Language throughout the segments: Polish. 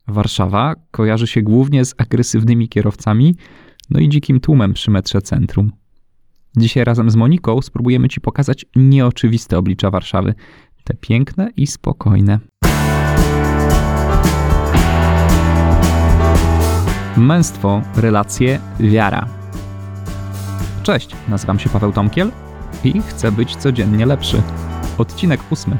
Warszawa kojarzy się głównie z agresywnymi kierowcami, no i dzikim tłumem przy metrze centrum. Dzisiaj razem z Moniką spróbujemy Ci pokazać nieoczywiste oblicza Warszawy, te piękne i spokojne. Męstwo, relacje, wiara. Cześć, nazywam się Paweł Tomkiel i chcę być codziennie lepszy. Odcinek 8.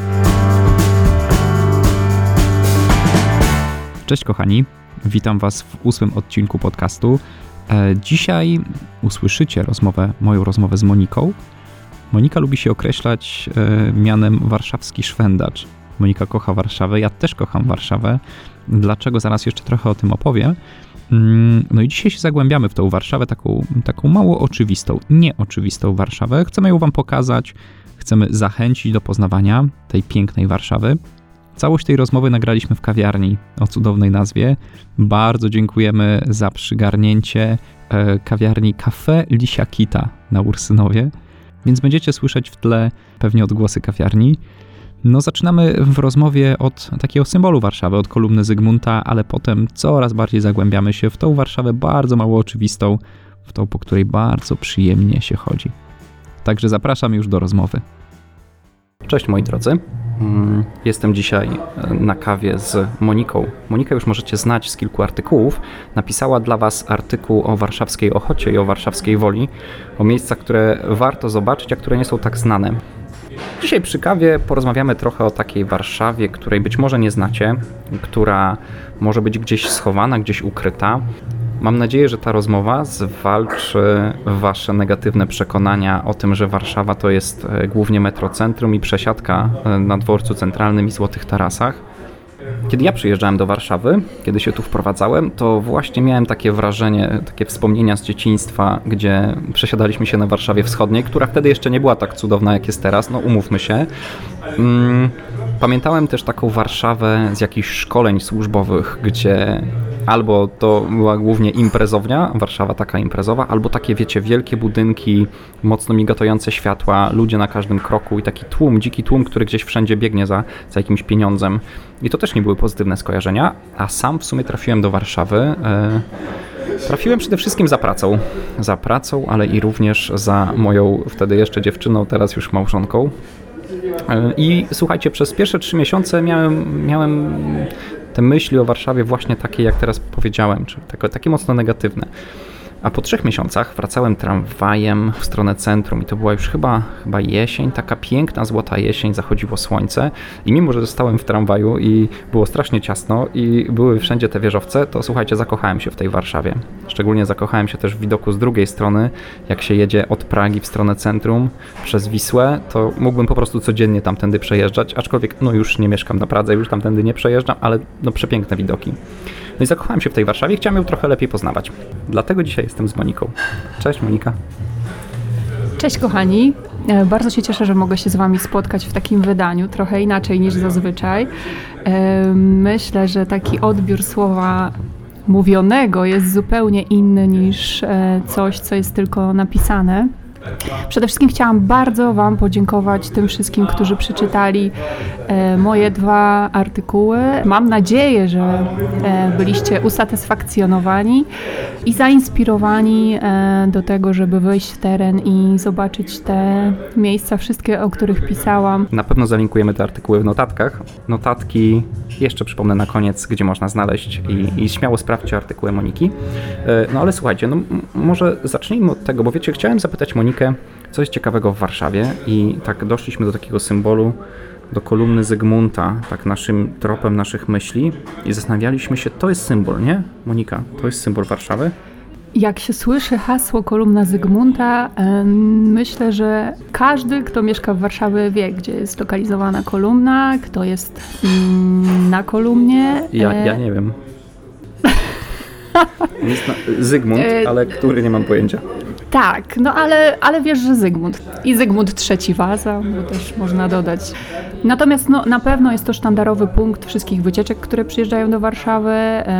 Cześć kochani, witam Was w 8. odcinku podcastu. Dzisiaj usłyszycie moją rozmowę z Moniką. Monika lubi się określać mianem warszawski szwendacz. Monika kocha Warszawę, ja też kocham Warszawę. Dlaczego? Zaraz jeszcze trochę o tym opowiem. No i dzisiaj się zagłębiamy w tą Warszawę, taką mało oczywistą, nieoczywistą Warszawę. Chcemy ją Wam pokazać, chcemy zachęcić do poznawania tej pięknej Warszawy. Całość tej rozmowy nagraliśmy w kawiarni o cudownej nazwie. Bardzo dziękujemy za przygarnięcie kawiarni Café Lisiakita na Ursynowie, więc będziecie słyszeć w tle pewnie odgłosy kawiarni. No zaczynamy w rozmowie od takiego symbolu Warszawy, od kolumny Zygmunta, ale potem coraz bardziej zagłębiamy się w tą Warszawę bardzo mało oczywistą, w tą, po której bardzo przyjemnie się chodzi. Także zapraszam już do rozmowy. Cześć moi drodzy. Jestem dzisiaj na kawie z Moniką. Monikę już możecie znać z kilku artykułów. Napisała dla Was artykuł o warszawskiej Ochocie i o warszawskiej Woli, o miejscach, które warto zobaczyć, a które nie są tak znane. Dzisiaj przy kawie porozmawiamy trochę o takiej Warszawie, której być może nie znacie, która może być gdzieś schowana, gdzieś ukryta. Mam nadzieję, że ta rozmowa zwalczy Wasze negatywne przekonania o tym, że Warszawa to jest głównie metrocentrum i przesiadka na dworcu centralnym i Złotych Tarasach. Kiedy ja przyjeżdżałem do Warszawy, kiedy się tu wprowadzałem, to właśnie miałem takie wrażenie, takie wspomnienia z dzieciństwa, gdzie przesiadaliśmy się na Warszawie Wschodniej, która wtedy jeszcze nie była tak cudowna, jak jest teraz, no umówmy się. Pamiętałem też taką Warszawę z jakichś szkoleń służbowych, gdzie albo to była głównie imprezownia, Warszawa taka imprezowa, albo takie, wiecie, wielkie budynki, mocno migotające światła, ludzie na każdym kroku i taki tłum, dziki tłum, który gdzieś wszędzie biegnie za jakimś pieniądzem. I to też nie były pozytywne skojarzenia, a sam w sumie trafiłem do Warszawy. Trafiłem przede wszystkim za pracą, ale i również za moją wtedy jeszcze dziewczyną, teraz już małżonką. I słuchajcie, przez pierwsze 3 miesiące miałem te myśli o Warszawie właśnie takie, jak teraz powiedziałem, czyli takie mocno negatywne. A po 3 miesiącach wracałem tramwajem w stronę centrum i to była już chyba jesień, taka piękna, złota jesień, zachodziło słońce i mimo, że zostałem w tramwaju i było strasznie ciasno i były wszędzie te wieżowce, to słuchajcie, zakochałem się w tej Warszawie. Szczególnie zakochałem się też w widoku z drugiej strony, jak się jedzie od Pragi w stronę centrum przez Wisłę, to mógłbym po prostu codziennie tamtędy przejeżdżać, aczkolwiek no już nie mieszkam na Pradze, już tamtędy nie przejeżdżam, ale no przepiękne widoki. No i zakochałem się w tej Warszawie i chciałem ją trochę lepiej poznawać. Dlatego dzisiaj jestem z Moniką. Cześć Monika. Cześć kochani. Bardzo się cieszę, że mogę się z Wami spotkać w takim wydaniu, trochę inaczej niż zazwyczaj. Myślę, że taki odbiór słowa mówionego jest zupełnie inny niż coś, co jest tylko napisane. Przede wszystkim chciałam bardzo Wam podziękować tym wszystkim, którzy przeczytali moje 2 artykuły. Mam nadzieję, że byliście usatysfakcjonowani i zainspirowani do tego, żeby wyjść w teren i zobaczyć te miejsca, wszystkie, o których pisałam. Na pewno zalinkujemy te artykuły w notatkach. Notatki jeszcze przypomnę na koniec, gdzie można znaleźć i śmiało sprawdźcie artykuły Moniki. No ale słuchajcie, no może zacznijmy od tego, bo wiecie, chciałem zapytać Monikę, co jest ciekawego w Warszawie i tak doszliśmy do takiego symbolu, do kolumny Zygmunta, tak naszym tropem naszych myśli i zastanawialiśmy się, to jest symbol, nie? Monika, to jest symbol Warszawy? Jak się słyszy hasło kolumna Zygmunta, myślę, że każdy, kto mieszka w Warszawie, wie, gdzie jest lokalizowana kolumna, kto jest na kolumnie. Ja nie wiem. Jest Zygmunt, ale który nie mam pojęcia. Tak, no ale wiesz, że Zygmunt. I Zygmunt III Waza, bo też można dodać. Natomiast na pewno jest to sztandarowy punkt wszystkich wycieczek, które przyjeżdżają do Warszawy.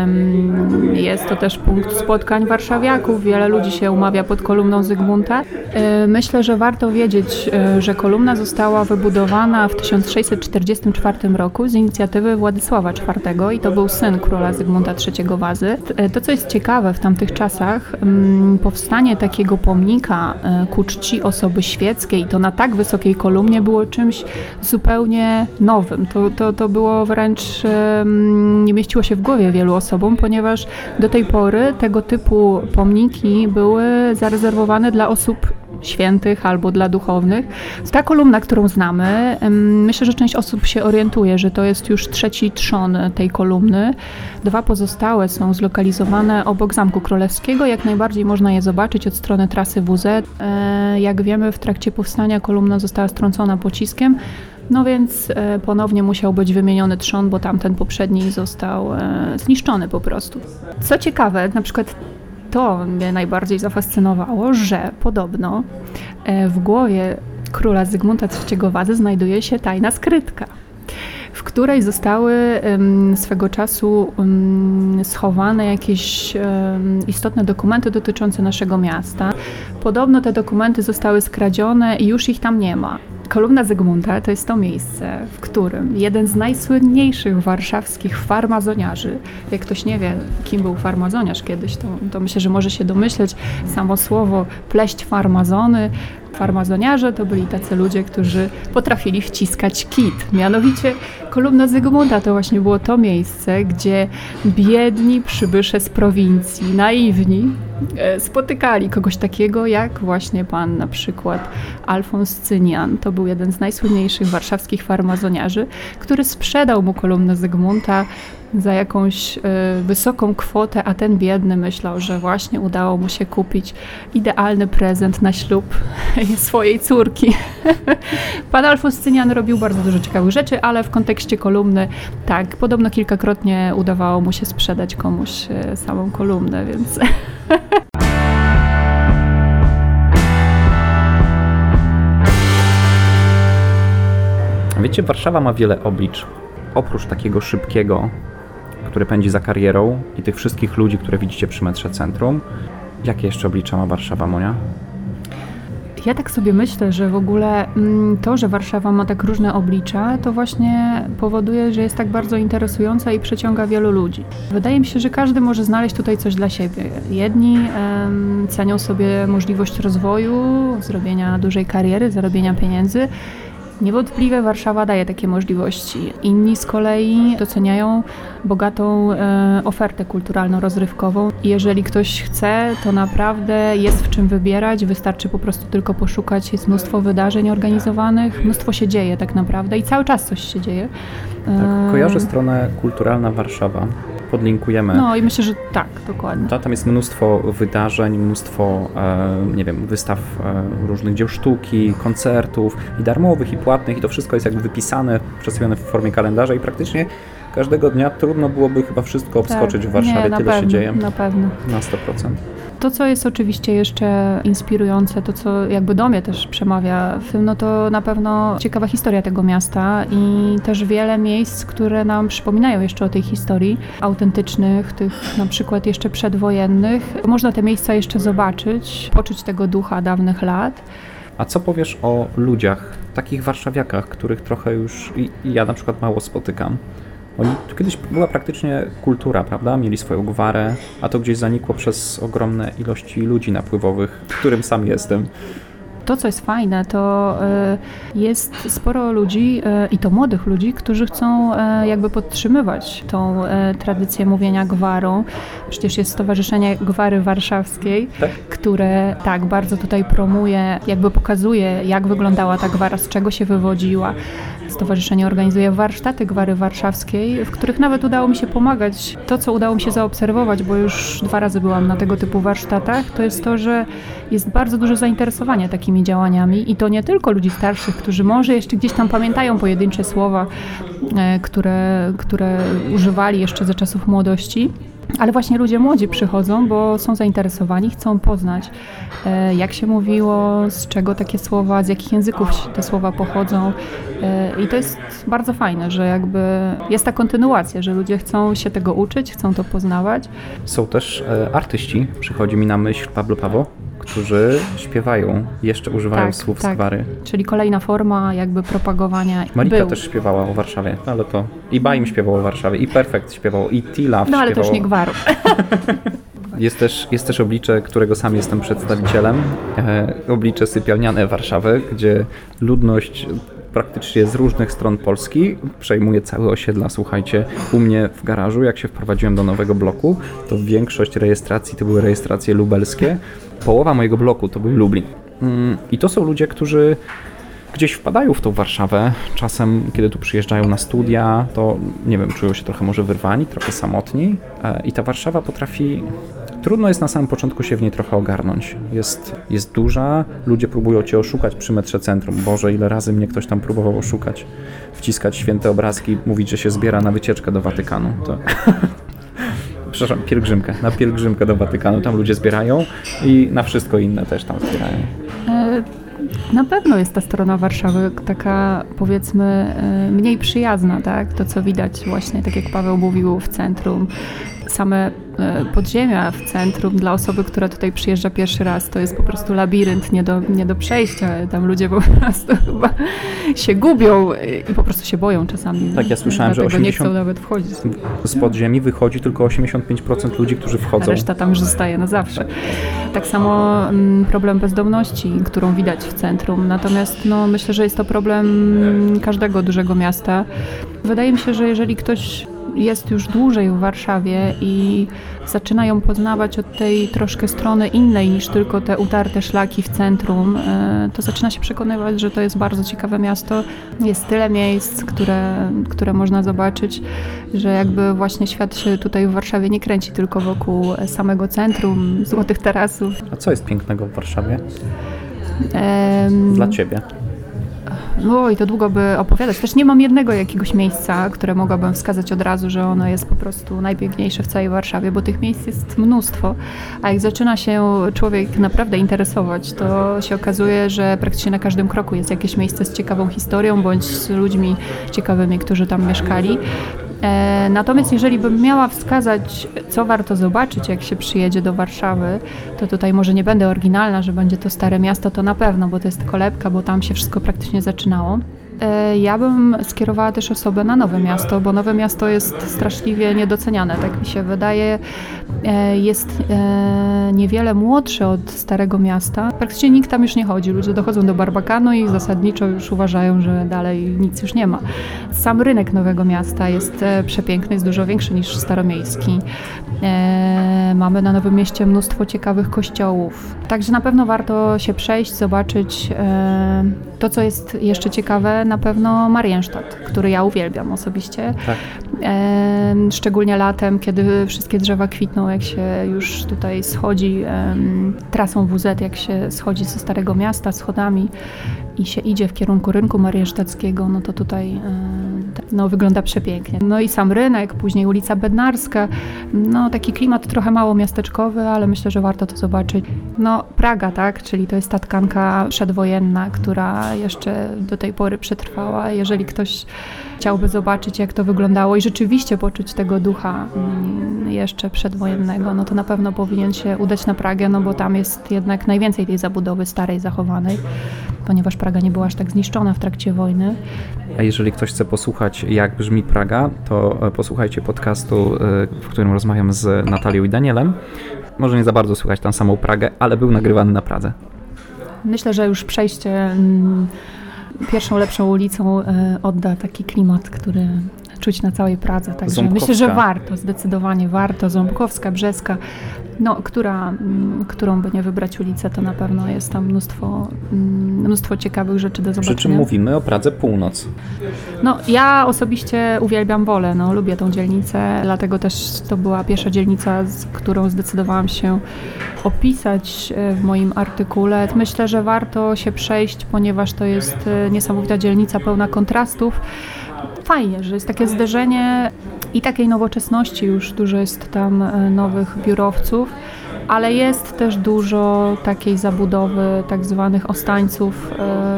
Jest to też punkt spotkań warszawiaków. Wiele ludzi się umawia pod kolumną Zygmunta. Myślę, że warto wiedzieć, że kolumna została wybudowana w 1644 roku z inicjatywy Władysława IV i to był syn króla Zygmunta III Wazy. To, co jest ciekawe w tamtych czasach, powstanie takiego pomnika ku czci osoby świeckiej, to na tak wysokiej kolumnie było czymś zupełnie nowym. To było wręcz, nie mieściło się w głowie wielu osobom, ponieważ do tej pory tego typu pomniki były zarezerwowane dla osób świętych albo dla duchownych. Ta kolumna, którą znamy, myślę, że część osób się orientuje, że to jest już trzeci trzon tej kolumny. 2 pozostałe są zlokalizowane obok Zamku Królewskiego. Jak najbardziej można je zobaczyć od strony trasy WZ. Jak wiemy, w trakcie powstania kolumna została strącona pociskiem, no więc ponownie musiał być wymieniony trzon, bo tamten poprzedni został zniszczony po prostu. Co ciekawe, na przykład to mnie najbardziej zafascynowało, że podobno w głowie króla Zygmunta III Wazy znajduje się tajna skrytka, w której zostały swego czasu schowane jakieś istotne dokumenty dotyczące naszego miasta. Podobno te dokumenty zostały skradzione i już ich tam nie ma. Kolumna Zygmunta to jest to miejsce, w którym jeden z najsłynniejszych warszawskich farmazoniarzy, jak ktoś nie wie, kim był farmazoniarz kiedyś, to myślę, że może się domyśleć, samo słowo pleść farmazony. Farmazoniarze to byli tacy ludzie, którzy potrafili wciskać kit. Mianowicie kolumna Zygmunta to właśnie było to miejsce, gdzie biedni przybysze z prowincji, naiwni, spotykali kogoś takiego jak właśnie pan na przykład Alfons Cynian. To był jeden z najsłynniejszych warszawskich farmazoniarzy, który sprzedał mu kolumnę Zygmunta za jakąś wysoką kwotę, a ten biedny myślał, że właśnie udało mu się kupić idealny prezent na ślub swojej córki. Pan Alfons Cynian robił bardzo dużo ciekawych rzeczy, ale w kontekście kolumny tak, podobno kilkakrotnie udawało mu się sprzedać komuś samą kolumnę, więc... Wiecie, Warszawa ma wiele oblicz. Oprócz takiego szybkiego, który pędzi za karierą i tych wszystkich ludzi, które widzicie przy metrze Centrum. Jakie jeszcze oblicza ma Warszawa, Monia? Ja tak sobie myślę, że w ogóle to, że Warszawa ma tak różne oblicza, to właśnie powoduje, że jest tak bardzo interesująca i przyciąga wielu ludzi. Wydaje mi się, że każdy może znaleźć tutaj coś dla siebie. Jedni cenią sobie możliwość rozwoju, zrobienia dużej kariery, zarobienia pieniędzy. Niewątpliwie Warszawa daje takie możliwości. Inni z kolei doceniają bogatą ofertę kulturalno-rozrywkową. I jeżeli ktoś chce, to naprawdę jest w czym wybierać. Wystarczy po prostu tylko poszukać. Jest mnóstwo wydarzeń organizowanych, mnóstwo się dzieje tak naprawdę i cały czas coś się dzieje. Tak, kojarzę stronę Kulturalna Warszawa. Podlinkujemy. No i myślę, że tak, dokładnie. Tam jest mnóstwo wydarzeń, mnóstwo, wystaw różnych dzieł sztuki, koncertów i darmowych, i płatnych i to wszystko jest jakby wypisane, przedstawione w formie kalendarza i praktycznie każdego dnia trudno byłoby chyba wszystko obskoczyć w Warszawie, tyle się dzieje. Na pewno. Na 100%. To, co jest oczywiście jeszcze inspirujące, to co jakby do mnie też przemawia w tym, no to na pewno ciekawa historia tego miasta i też wiele miejsc, które nam przypominają jeszcze o tej historii, autentycznych, tych na przykład jeszcze przedwojennych. Można te miejsca jeszcze zobaczyć, poczuć tego ducha dawnych lat. A co powiesz o ludziach, takich warszawiakach, których trochę już ja na przykład mało spotykam? Tu kiedyś była praktycznie kultura, prawda? Mieli swoją gwarę, a to gdzieś zanikło przez ogromne ilości ludzi napływowych, którym sam jestem. To, co jest fajne, to jest sporo ludzi i to młodych ludzi, którzy chcą jakby podtrzymywać tą tradycję mówienia gwarą. Przecież jest Stowarzyszenie Gwary Warszawskiej, które tak bardzo tutaj promuje, jakby pokazuje, jak wyglądała ta gwara, z czego się wywodziła. Stowarzyszenie organizuje warsztaty gwary warszawskiej, w których nawet udało mi się pomagać. To, co udało mi się zaobserwować, bo już 2 razy byłam na tego typu warsztatach, to jest to, że jest bardzo duże zainteresowanie takimi działaniami i to nie tylko ludzi starszych, którzy może jeszcze gdzieś tam pamiętają pojedyncze słowa, które używali jeszcze za czasów młodości, Ale właśnie ludzie młodzi przychodzą, bo są zainteresowani, chcą poznać, jak się mówiło, z czego takie słowa, z jakich języków te słowa pochodzą. I to jest bardzo fajne, że jakby jest ta kontynuacja, że ludzie chcą się tego uczyć, chcą to poznawać. Są też artyści, przychodzi mi na myśl Pablo Pawo, którzy śpiewają, jeszcze używają słów z gwary. Czyli kolejna forma jakby propagowania. Marika też śpiewała o Warszawie, ale to i Baim śpiewał o Warszawie, i Perfekt śpiewał, i T-Love śpiewał. Ale też nie gwaru. Jest też oblicze, którego sam jestem przedstawicielem, oblicze sypialniane Warszawy, gdzie ludność praktycznie z różnych stron Polski przejmuje całe osiedla. Słuchajcie, u mnie w garażu, jak się wprowadziłem do nowego bloku, to większość rejestracji to były rejestracje lubelskie. Połowa mojego bloku to był Lublin. I to są ludzie, którzy gdzieś wpadają w tą Warszawę. Czasem, kiedy tu przyjeżdżają na studia, to nie wiem, czują się trochę może wyrwani, trochę samotni. I ta Warszawa potrafi... Trudno jest na samym początku się w niej trochę ogarnąć. Jest duża, ludzie próbują cię oszukać przy metrze centrum. Boże, ile razy mnie ktoś tam próbował oszukać, wciskać święte obrazki, mówić, że się zbiera na wycieczkę do Watykanu. To... Przepraszam, na pielgrzymkę do Watykanu. Tam ludzie zbierają i na wszystko inne też tam zbierają. Na pewno jest ta strona Warszawy taka, powiedzmy, mniej przyjazna, tak? To, co widać właśnie, tak jak Paweł mówił, w centrum. Same podziemia w centrum dla osoby, która tutaj przyjeżdża pierwszy raz, to jest po prostu labirynt nie do przejścia. Tam ludzie po prostu chyba się gubią i po prostu się boją czasami. Tak, ja słyszałem, że 80... nie chcą nawet wchodzić. Z podziemi wychodzi tylko 85% ludzi, którzy wchodzą. A reszta tam już zostaje na zawsze. Tak samo problem bezdomności, którą widać w centrum. Natomiast myślę, że jest to problem każdego dużego miasta. Wydaje mi się, że jeżeli ktoś jest już dłużej w Warszawie i zaczyna ją poznawać od tej troszkę strony innej niż tylko te utarte szlaki w centrum, to zaczyna się przekonywać, że to jest bardzo ciekawe miasto. Jest tyle miejsc, które można zobaczyć, że jakby właśnie świat się tutaj w Warszawie nie kręci tylko wokół samego centrum, złotych tarasów. A co jest pięknego w Warszawie? Dla Ciebie? I to długo by opowiadać. Też nie mam jednego jakiegoś miejsca, które mogłabym wskazać od razu, że ono jest po prostu najpiękniejsze w całej Warszawie, bo tych miejsc jest mnóstwo. A jak zaczyna się człowiek naprawdę interesować, to się okazuje, że praktycznie na każdym kroku jest jakieś miejsce z ciekawą historią, bądź z ludźmi ciekawymi, którzy tam mieszkali. Natomiast jeżeli bym miała wskazać, co warto zobaczyć, jak się przyjedzie do Warszawy, to tutaj może nie będę oryginalna, że będzie to Stare Miasto, to na pewno, bo to jest kolebka, bo tam się wszystko praktycznie zaczynało. Ja bym skierowała też osobę na Nowe Miasto, bo Nowe Miasto jest straszliwie niedoceniane, tak mi się wydaje. Jest niewiele młodsze od Starego Miasta. Praktycznie nikt tam już nie chodzi. Ludzie dochodzą do Barbakanu i zasadniczo już uważają, że dalej nic już nie ma. Sam rynek Nowego Miasta jest przepiękny, jest dużo większy niż staromiejski. Mamy na Nowym Mieście mnóstwo ciekawych kościołów. Także na pewno warto się przejść, zobaczyć to, co jest jeszcze ciekawe, na pewno Marienstadt, który ja uwielbiam osobiście. Tak. Szczególnie latem, kiedy wszystkie drzewa kwitną, jak się już tutaj schodzi trasą WZ, jak się schodzi ze Starego Miasta schodami i się idzie w kierunku rynku mariensztackiego, no to tutaj wygląda przepięknie. No i sam rynek, później ulica Bednarska, taki klimat trochę mało miasteczkowy, ale myślę, że warto to zobaczyć. Praga, tak, czyli to jest ta tkanka przedwojenna, która jeszcze do tej pory przetrwała. Jeżeli ktoś chciałby zobaczyć, jak to wyglądało i rzeczywiście poczuć tego ducha jeszcze przedwojennego, to na pewno powinien się udać na Pragę, bo tam jest jednak najwięcej tej zabudowy starej, zachowanej, ponieważ Praga nie była aż tak zniszczona w trakcie wojny. A jeżeli ktoś chce posłuchać, jak brzmi Praga, to posłuchajcie podcastu, w którym rozmawiam z Natalią i Danielem. Może nie za bardzo słychać tam samą Pragę, ale był nagrywany na Pradze. Myślę, że już przejście pierwszą lepszą ulicą odda taki klimat, który czuć na całej Pradze. Także myślę, że warto, zdecydowanie warto. Ząbkowska, Brzeska, którą by nie wybrać ulicę, to na pewno jest tam mnóstwo ciekawych rzeczy do zobaczenia. Przy czym mówimy o Pradze Północ. Ja osobiście uwielbiam Wolę, lubię tą dzielnicę, dlatego też to była pierwsza dzielnica, którą zdecydowałam się opisać w moim artykule. Myślę, że warto się przejść, ponieważ to jest niesamowita dzielnica pełna kontrastów. Fajnie, że jest takie zderzenie i takiej nowoczesności. Już dużo jest tam nowych biurowców, ale jest też dużo takiej zabudowy tak zwanych ostańców,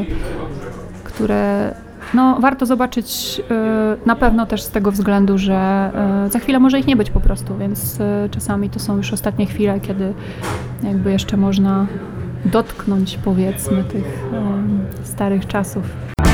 które warto zobaczyć na pewno też z tego względu, że za chwilę może ich nie być po prostu, więc czasami to są już ostatnie chwile, kiedy jakby jeszcze można dotknąć, powiedzmy, tych starych czasów.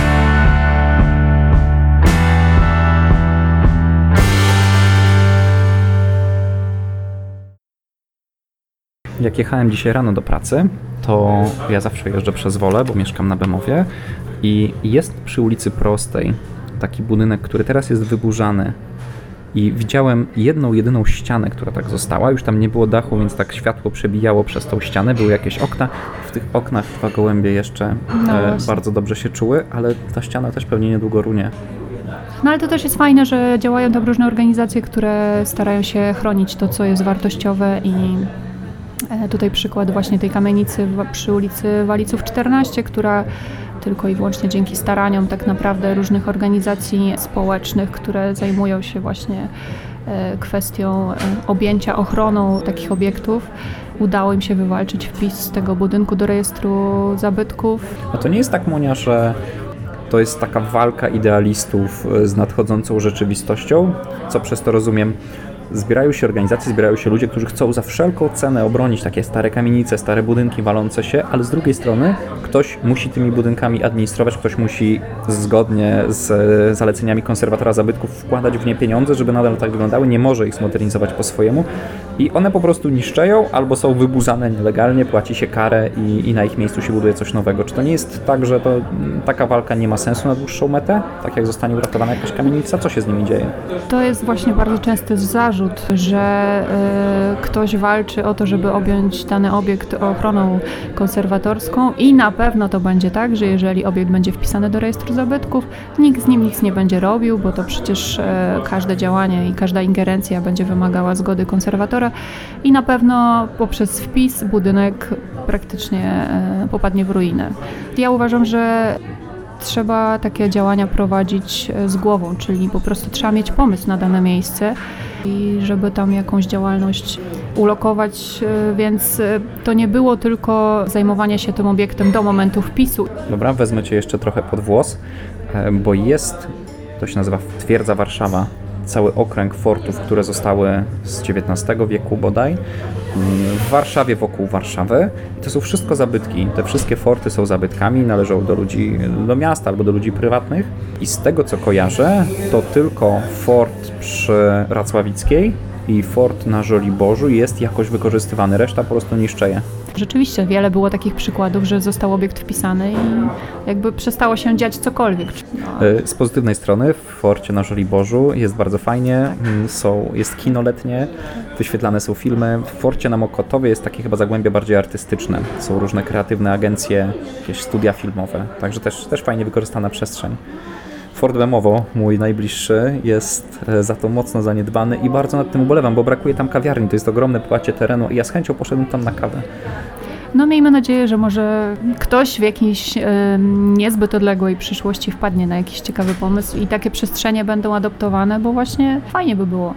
Jak jechałem dzisiaj rano do pracy, to ja zawsze jeżdżę przez Wolę, bo mieszkam na Bemowie i jest przy ulicy Prostej taki budynek, który teraz jest wyburzany i widziałem jedną, jedyną ścianę, która tak została. Już tam nie było dachu, więc tak światło przebijało przez tą ścianę, były jakieś okna. W tych oknach 2 gołębie jeszcze bardzo dobrze się czuły, ale ta ściana też pewnie niedługo runie. No ale to też jest fajne, że działają tam różne organizacje, które starają się chronić to, co jest wartościowe i tutaj przykład właśnie tej kamienicy przy ulicy Waliców 14, która tylko i wyłącznie dzięki staraniom tak naprawdę różnych organizacji społecznych, które zajmują się właśnie kwestią objęcia ochroną takich obiektów, udało im się wywalczyć wpis tego budynku do rejestru zabytków. A to nie jest tak, Monia, że to jest taka walka idealistów z nadchodzącą rzeczywistością, co przez to rozumiem, zbierają się organizacje, zbierają się ludzie, którzy chcą za wszelką cenę obronić takie stare kamienice, stare budynki walące się, ale z drugiej strony ktoś musi tymi budynkami administrować, ktoś musi zgodnie z zaleceniami konserwatora zabytków wkładać w nie pieniądze, żeby nadal tak wyglądały, nie może ich zmodernizować po swojemu i one po prostu niszczeją albo są wyburzane nielegalnie, płaci się karę i na ich miejscu się buduje coś nowego. Czy to nie jest tak, że taka walka nie ma sensu na dłuższą metę? Tak jak zostanie uratowana jakaś kamienica? Co się z nimi dzieje? To jest właśnie bardzo częsty zarzut, że ktoś walczy o to, żeby objąć dany obiekt ochroną konserwatorską i na pewno to będzie tak, że jeżeli obiekt będzie wpisany do rejestru zabytków, nikt z nim nic nie będzie robił, bo to przecież każde działanie i każda ingerencja będzie wymagała zgody konserwatora i na pewno poprzez wpis budynek praktycznie popadnie w ruinę. Ja uważam, że trzeba takie działania prowadzić z głową, czyli po prostu trzeba mieć pomysł na dane miejsce i żeby tam jakąś działalność ulokować, więc to nie było tylko zajmowanie się tym obiektem do momentu wpisu. Dobra, wezmę Cię jeszcze trochę pod włos, bo jest, to się nazywa Twierdza Warszawa, cały okręg fortów, które zostały z XIX wieku bodaj, w Warszawie, wokół Warszawy. I to są wszystko zabytki. Te wszystkie forty są zabytkami, należą do ludzi, do miasta albo do ludzi prywatnych. I z tego, co kojarzę, to tylko fort przy Racławickiej i fort na Żoliborzu jest jakoś wykorzystywany. Reszta po prostu niszczeje. Rzeczywiście wiele było takich przykładów, że został obiekt wpisany i jakby przestało się dziać cokolwiek. Z pozytywnej strony w forcie na Żoliborzu jest bardzo fajnie, jest kino letnie, wyświetlane są filmy. W forcie na Mokotowie jest takie chyba zagłębie bardziej artystyczne. Są różne kreatywne agencje, jakieś studia filmowe, także też fajnie wykorzystana przestrzeń. Fort Bemowo, mój najbliższy, jest za to mocno zaniedbany i bardzo nad tym ubolewam, bo brakuje tam kawiarni. To jest ogromne płacie terenu i ja z chęcią poszedłem tam na kawę. No miejmy nadzieję, że może ktoś w jakiejś niezbyt odległej przyszłości wpadnie na jakiś ciekawy pomysł i takie przestrzenie będą adoptowane, bo właśnie fajnie by było.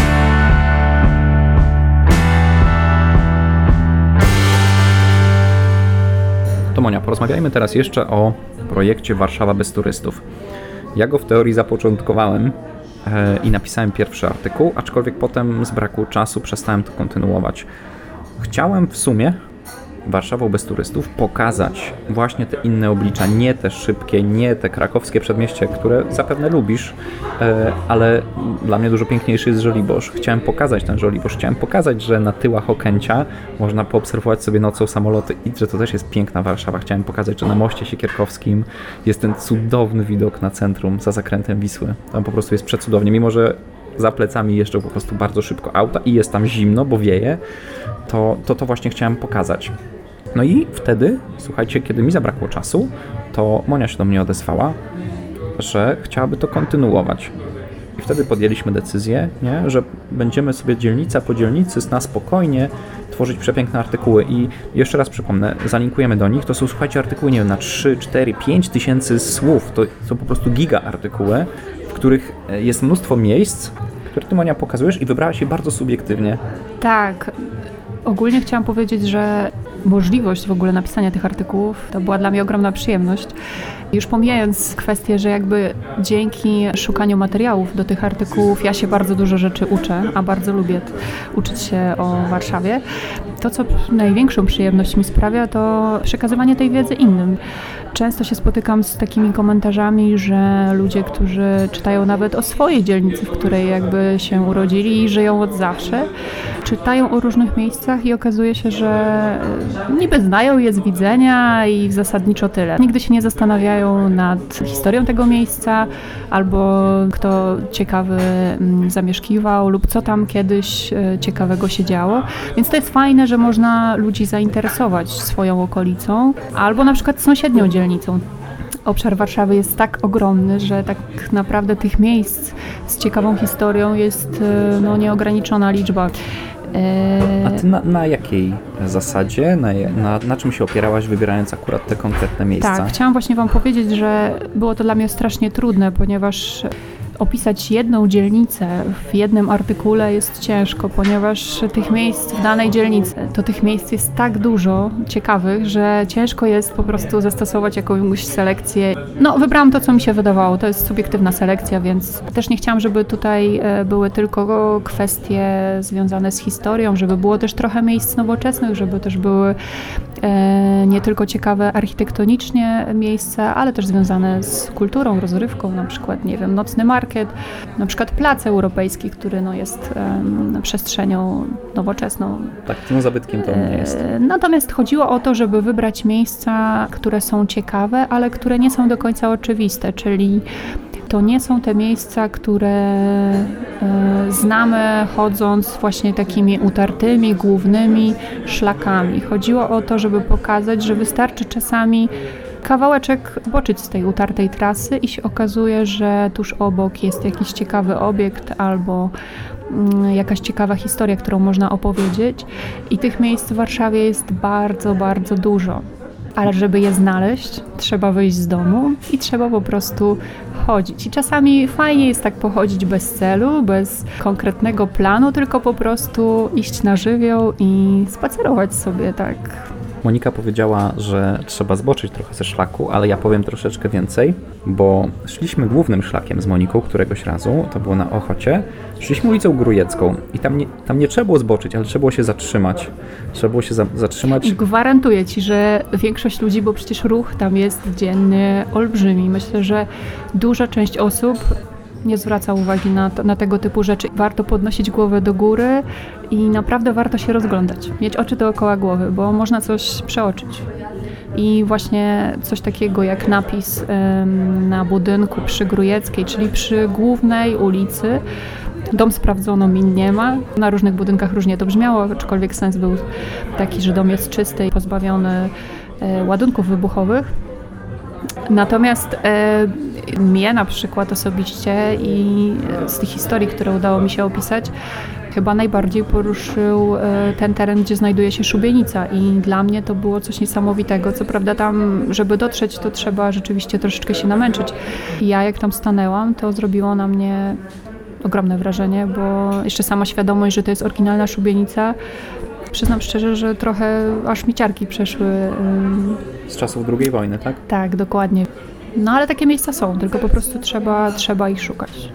To Monia, porozmawiajmy teraz jeszcze o projekcie Warszawa bez turystów. Ja go w teorii zapoczątkowałem i napisałem pierwszy artykuł, aczkolwiek potem z braku czasu przestałem to kontynuować. Chciałem w sumie Warszawą bez turystów pokazać właśnie te inne oblicza, nie te szybkie, nie te krakowskie przedmieście, które zapewne lubisz, ale dla mnie dużo piękniejszy jest Żoliborz. Chciałem pokazać ten Żoliborz, chciałem pokazać, że na tyłach Okęcia można poobserwować sobie nocą samoloty i że to też jest piękna Warszawa. Chciałem pokazać, że na moście Siekierkowskim jest ten cudowny widok na centrum za zakrętem Wisły. Tam po prostu jest przecudownie, mimo że za plecami jeżdżą po prostu bardzo szybko auta i jest tam zimno, bo wieje, to właśnie chciałem pokazać. No i wtedy, słuchajcie, kiedy mi zabrakło czasu, to Monia się do mnie odezwała, że chciałaby to kontynuować. I wtedy podjęliśmy decyzję, nie, że będziemy sobie dzielnica po dzielnicy na spokojnie tworzyć przepiękne artykuły. I jeszcze raz przypomnę, zalinkujemy do nich. To są, słuchajcie, artykuły, nie wiem, na 3, 4, 5 tysięcy słów. To są po prostu giga artykuły, w których jest mnóstwo miejsc, które ty, Monia, pokazujesz i wybrałaś je bardzo subiektywnie. Tak. Ogólnie chciałam powiedzieć, że możliwość w ogóle napisania tych artykułów to była dla mnie ogromna przyjemność. Już pomijając kwestię, że jakby dzięki szukaniu materiałów do tych artykułów ja się bardzo dużo rzeczy uczę, a bardzo lubię uczyć się o Warszawie, to co największą przyjemność mi sprawia, to przekazywanie tej wiedzy innym. Często się spotykam z takimi komentarzami, że ludzie, którzy czytają nawet o swojej dzielnicy, w której jakby się urodzili i żyją od zawsze, czytają o różnych miejscach i okazuje się, że niby znają je z widzenia i zasadniczo tyle. Nigdy się nie zastanawiają nad historią tego miejsca albo kto ciekawy zamieszkiwał lub co tam kiedyś ciekawego się działo. Więc to jest fajne, że można ludzi zainteresować swoją okolicą albo na przykład sąsiednią dzielnicą. Obszar Warszawy jest tak ogromny, że tak naprawdę tych miejsc z ciekawą historią jest nieograniczona liczba. A ty na jakiej zasadzie, na czym się opierałaś, wybierając akurat te konkretne miejsca? Tak, chciałam właśnie wam powiedzieć, że było to dla mnie strasznie trudne, ponieważ opisać jedną dzielnicę w jednym artykule jest ciężko, ponieważ tych miejsc w danej dzielnicy, to tych miejsc jest tak dużo ciekawych, że ciężko jest po prostu zastosować jakąś selekcję. Wybrałam to, co mi się wydawało. To jest subiektywna selekcja, więc też nie chciałam, żeby tutaj były tylko kwestie związane z historią, żeby było też trochę miejsc nowoczesnych, żeby też były nie tylko ciekawe architektonicznie miejsca, ale też związane z kulturą, rozrywką, na przykład, nie wiem, nocny market, na przykład Plac Europejski, który jest przestrzenią nowoczesną. Tak, tym zabytkiem to nie jest. Natomiast chodziło o to, żeby wybrać miejsca, które są ciekawe, ale które nie są do końca oczywiste, czyli to nie są te miejsca, które znamy chodząc właśnie takimi utartymi, głównymi szlakami. Chodziło o to, żeby pokazać, że wystarczy czasami kawałeczek zboczyć z tej utartej trasy i się okazuje, że tuż obok jest jakiś ciekawy obiekt albo jakaś ciekawa historia, którą można opowiedzieć. I tych miejsc w Warszawie jest bardzo, bardzo dużo. Ale żeby je znaleźć, trzeba wyjść z domu i trzeba po prostu chodzić. I czasami fajnie jest tak pochodzić bez celu, bez konkretnego planu, tylko po prostu iść na żywioł i spacerować sobie tak. Monika powiedziała, że trzeba zboczyć trochę ze szlaku, ale ja powiem troszeczkę więcej, bo szliśmy głównym szlakiem z Moniką któregoś razu, to było na Ochocie, szliśmy ulicą Grójecką i tam nie trzeba było zboczyć, ale trzeba było się zatrzymać. Trzeba było się zatrzymać. I gwarantuję ci, że większość ludzi, bo przecież ruch tam jest dziennie olbrzymi. Myślę, że duża część osób nie zwraca uwagi na tego typu rzeczy. Warto podnosić głowę do góry i naprawdę warto się rozglądać. Mieć oczy dookoła głowy, bo można coś przeoczyć. I właśnie coś takiego jak napis na budynku przy Grójeckiej, czyli przy głównej ulicy. Dom sprawdzono, min nie ma. Na różnych budynkach różnie to brzmiało, aczkolwiek sens był taki, że dom jest czysty i pozbawiony ładunków wybuchowych. Natomiast mnie na przykład osobiście i z tych historii, które udało mi się opisać, chyba najbardziej poruszył ten teren, gdzie znajduje się szubienica i dla mnie to było coś niesamowitego. Co prawda tam, żeby dotrzeć, to trzeba rzeczywiście troszeczkę się namęczyć. I ja jak tam stanęłam, to zrobiło na mnie ogromne wrażenie, bo jeszcze sama świadomość, że to jest oryginalna szubienica, przyznam szczerze, że trochę aż mi ciarki przeszły. Z czasów II wojny, tak? Tak, dokładnie. Ale takie miejsca są, tylko po prostu trzeba ich szukać.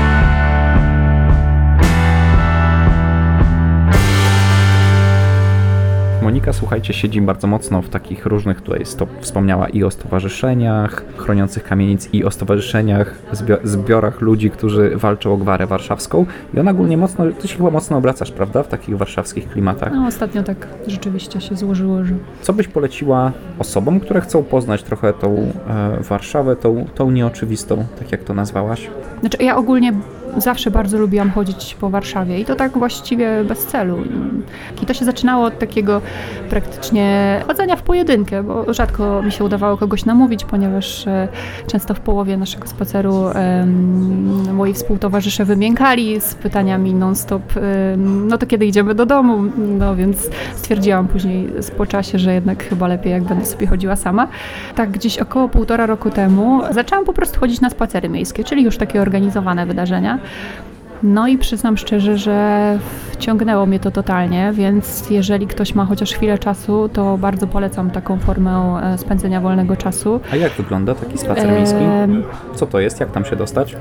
Monika, słuchajcie, siedzi bardzo mocno w takich różnych, tutaj wspomniała i o stowarzyszeniach chroniących kamienic, i o stowarzyszeniach, zbiorach ludzi, którzy walczą o gwarę warszawską. I ona ogólnie mocno, ty się chyba mocno obracasz, prawda, w takich warszawskich klimatach? Ostatnio tak rzeczywiście się złożyło, że... Co byś poleciła osobom, które chcą poznać trochę tą Warszawę, tą nieoczywistą, tak jak to nazwałaś? Znaczy, ja ogólnie zawsze bardzo lubiłam chodzić po Warszawie i to tak właściwie bez celu. I to się zaczynało od takiego praktycznie chodzenia w pojedynkę, bo rzadko mi się udawało kogoś namówić, ponieważ często w połowie naszego spaceru moi współtowarzysze wymiękali z pytaniami non-stop, no to kiedy idziemy do domu? No więc stwierdziłam później po czasie, że jednak chyba lepiej, jak będę sobie chodziła sama. Tak gdzieś około 1,5 roku temu zaczęłam po prostu chodzić na spacery miejskie, czyli już takie organizowane wydarzenia. No i przyznam szczerze, że wciągnęło mnie to totalnie, więc jeżeli ktoś ma chociaż chwilę czasu, to bardzo polecam taką formę spędzenia wolnego czasu. A jak wygląda taki spacer miejski? Co to jest? Jak tam się dostać?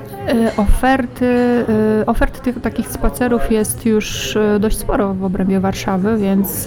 Oferty takich spacerów jest już dość sporo w obrębie Warszawy, więc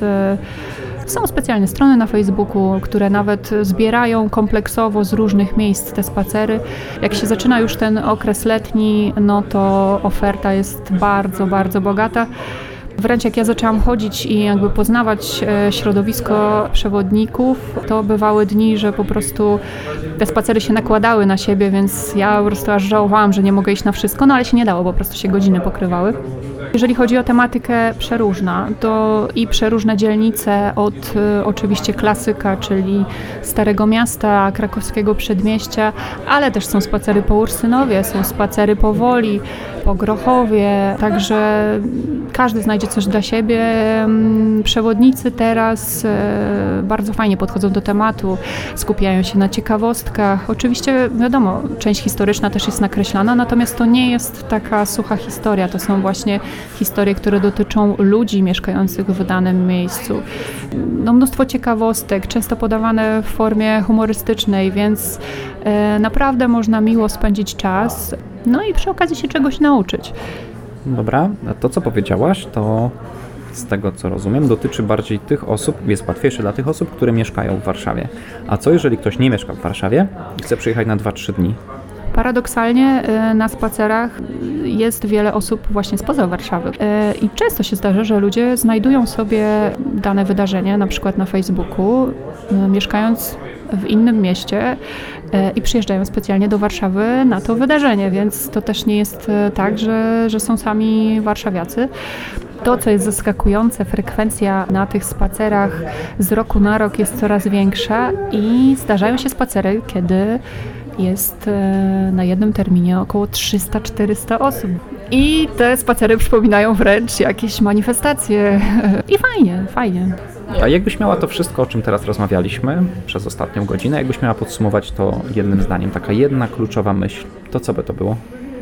są specjalne strony na Facebooku, które nawet zbierają kompleksowo z różnych miejsc te spacery. Jak się zaczyna już ten okres letni, no to oferta jest bardzo, bardzo bogata. Wręcz jak ja zaczęłam chodzić i jakby poznawać środowisko przewodników, to bywały dni, że po prostu te spacery się nakładały na siebie, więc ja po prostu aż żałowałam, że nie mogę iść na wszystko, no ale się nie dało, po prostu się godziny pokrywały. Jeżeli chodzi o tematykę przeróżna, to i przeróżne dzielnice od oczywiście klasyka, czyli Starego Miasta, krakowskiego Przedmieścia, ale też są spacery po Ursynowie, są spacery po Woli, po Grochowie, także każdy znajdzie coś dla siebie. Przewodnicy teraz bardzo fajnie podchodzą do tematu, skupiają się na ciekawostkach. Oczywiście wiadomo, część historyczna też jest nakreślana, natomiast to nie jest taka sucha historia, to są właśnie historie, które dotyczą ludzi mieszkających w danym miejscu. No, mnóstwo ciekawostek, często podawane w formie humorystycznej, więc naprawdę można miło spędzić czas, no i przy okazji się czegoś nauczyć. Dobra, a to co powiedziałaś, to z tego co rozumiem, dotyczy bardziej tych osób, jest łatwiejsze dla tych osób, które mieszkają w Warszawie. A co jeżeli ktoś nie mieszka w Warszawie i chce przyjechać na 2-3 dni? Paradoksalnie na spacerach jest wiele osób właśnie spoza Warszawy i często się zdarza, że ludzie znajdują sobie dane wydarzenie, na przykład na Facebooku, mieszkając w innym mieście i przyjeżdżają specjalnie do Warszawy na to wydarzenie, więc to też nie jest tak, że są sami warszawiacy. To, co jest zaskakujące, frekwencja na tych spacerach z roku na rok jest coraz większa i zdarzają się spacery, kiedy jest na jednym terminie około 300-400 osób. I te spacery przypominają wręcz jakieś manifestacje. I fajnie. A jakbyś miała to wszystko, o czym teraz rozmawialiśmy przez ostatnią godzinę, jakbyś miała podsumować to jednym zdaniem, taka jedna kluczowa myśl, to co by to było?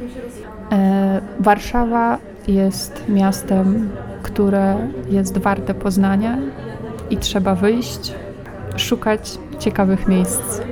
Warszawa jest miastem, które jest warte poznania i trzeba wyjść, szukać ciekawych miejsc.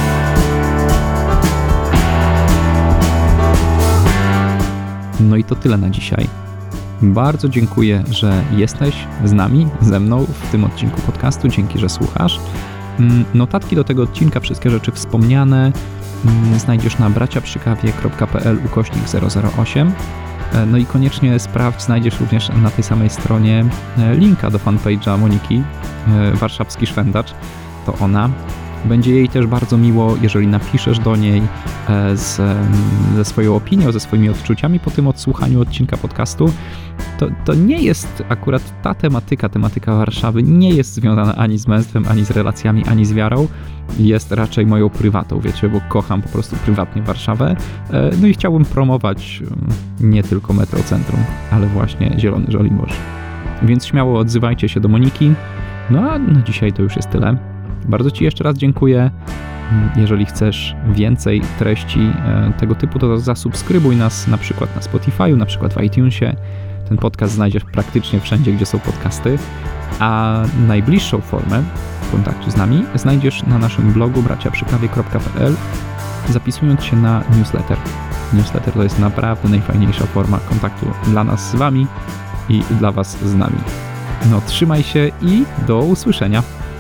No i to tyle na dzisiaj. Bardzo dziękuję, że jesteś z nami, ze mną w tym odcinku podcastu. Dzięki, że słuchasz. Notatki do tego odcinka, wszystkie rzeczy wspomniane znajdziesz na braciaprzykawie.pl/008. No i koniecznie sprawdź, znajdziesz również na tej samej stronie linka do fanpage'a Moniki, warszawski szwendacz, to ona. Będzie jej też bardzo miło, jeżeli napiszesz do niej ze swoją opinią, ze swoimi odczuciami po tym odsłuchaniu odcinka podcastu. To nie jest akurat ta tematyka Warszawy nie jest związana ani z męstwem, ani z relacjami, ani z wiarą. Jest raczej moją prywatą, wiecie, bo kocham po prostu prywatnie Warszawę. No i chciałbym promować nie tylko Metrocentrum, ale właśnie Zielony Żoliborz. Więc śmiało odzywajcie się do Moniki. No a na dzisiaj to już jest tyle. Bardzo Ci jeszcze raz dziękuję. Jeżeli chcesz więcej treści tego typu, to zasubskrybuj nas na przykład na Spotify'u, na przykład w iTunesie. Ten podcast znajdziesz praktycznie wszędzie, gdzie są podcasty. A najbliższą formę kontaktu z nami znajdziesz na naszym blogu braciaprzykawie.pl, zapisując się na newsletter. Newsletter to jest naprawdę najfajniejsza forma kontaktu dla nas z Wami i dla Was z nami. No trzymaj się i do usłyszenia.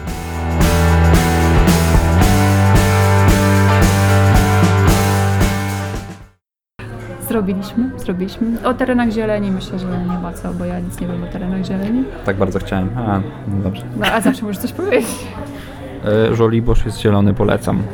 Zrobiliśmy. O terenach zieleni myślę, że nie ma co, bo ja nic nie wiem o terenach zieleni. Tak bardzo chciałem. No dobrze. No a zawsze możesz coś powiedzieć. Żoliborz jest zielony, polecam.